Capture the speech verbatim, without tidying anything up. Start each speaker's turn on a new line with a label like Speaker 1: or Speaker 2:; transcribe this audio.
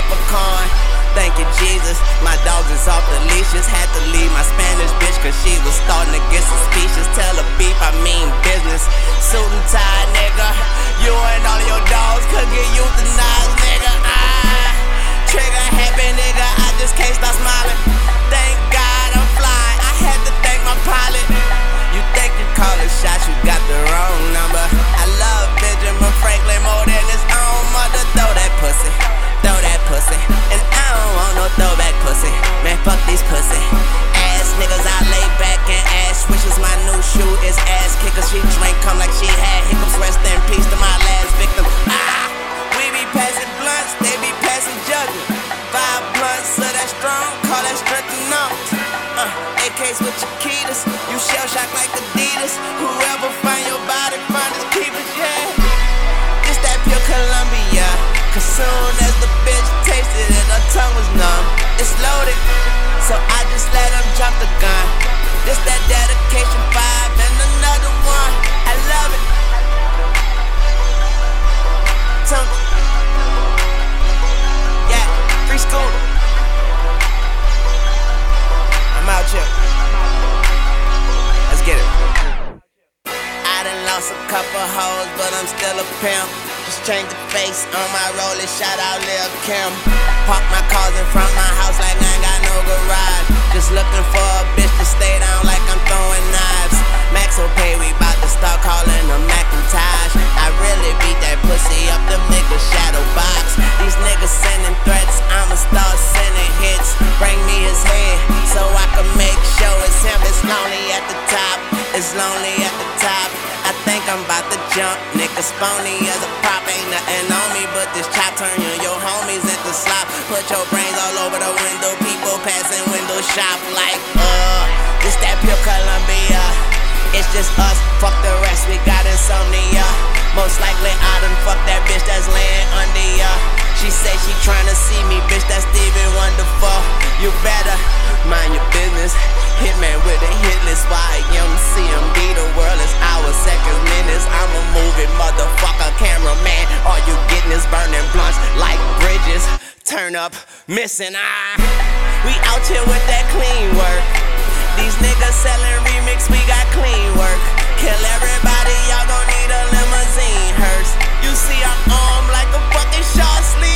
Speaker 1: flip a coin. Thank you, Jesus. My dogs is off the leashes. Had to leave my Spanish bitch, cause she was starting to get suspicious. Tell a beef, I mean business. Suit and tie, nigga. You and all of your dogs could get euthanized, nigga. Ah, trigger happy, nigga. I just can't stop smiling. Thank God I'm flying. I had to thank my pilot. You think you calling shots, you got the wrong number. I love Benjamin Franklin more than his own mother. Throw that pussy, throw that pussy. And I don't want no throwback pussy. Man, fuck these pussy ass niggas. I lay back and ass wishes. My new shoe is ass kicker. She drink come like she had hiccups. Rest in peace to my last victim. Ah, we be passing blunts, they be passing judgment. Five blunts of that strong, call that strength and numbers. Uh, A Ks with Chiquitas, you shell shock like Adidas. Whoever find your body, find his keepers, yeah. It's that pure Columbia. Cause soon as the bitch tasted it, her tongue was numb. It's loaded, so I just let him jump the gun. This that dedication five and another one. I love it. Tongue. Yeah, free school. I'm out here. Let's get it. I done lost a couple hoes, but I'm still a pimp. Just change the face on my roller, shout out Lil' Kim. Park my cars in front of my house like I ain't got no garage. Just looking for a bitch to stay down like I'm throwing knives. Max okay, we bout to start calling them Macintosh. I really beat that pussy up, them niggas shadow box. These niggas sending threats, I'ma start sending hits. Bring me his head, so I can make sure it's him. It's lonely at the top, it's lonely at the top. I think I'm about to jump, niggas phony as a prop. Ain't nothing on me but this chop. Turn you and your homies into slop. Put your brains all over the window. People passing window shop like, uh this that pure Columbia. It's just us, fuck the rest, we got insomnia. Most likely I done fuck that bitch that's laying under ya. She say she tryna see me, bitch, that's Stevie Wonderful. You better mind your business. Hitman with a hit list, why M C M B, the world is hours, seconds, minutes. I'm a moving motherfucker, cameraman. All you getting is burning blunts like bridges. Turn up, missing, ah. We out here with that clean work. These niggas selling remix, we got clean work. Kill everybody, y'all gon' need a limousine hearse. You see I'm armed like a fucking short sleeve.